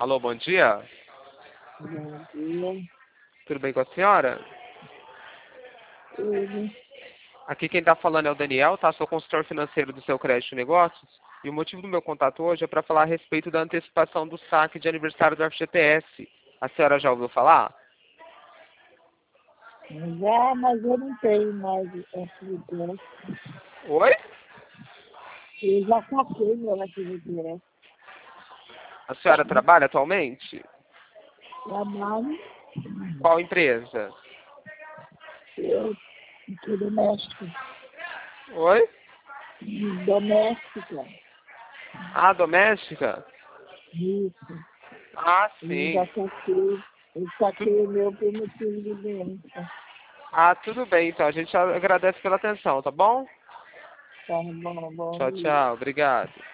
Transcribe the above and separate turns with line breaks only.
Alô, bom dia.
Bom dia.
Tudo bem com a senhora?
Tudo.
Aqui quem está falando é o Daniel, tá? Sou consultor financeiro do seu Crédito e Negócios. E o motivo do meu contato hoje é para falar a respeito da antecipação do saque de aniversário do FGTS. A senhora já ouviu falar?
Já, mas eu não tenho mais FGTS.
Oi?
Eu já saquei meu FGTS.
A senhora trabalha atualmente?
Trabalho,
Qual empresa?
eu, que doméstica.
Oi?
Doméstica.
Ah, doméstica?
Isso.
Ah,
Eu
sim.
já saquei. Eu saquei o meu por motivo de doença.
Ah, tudo bem, então. A gente agradece pela atenção, tá bom?
Tá bom, bom
Tchau,
dia.
tchau. Obrigado.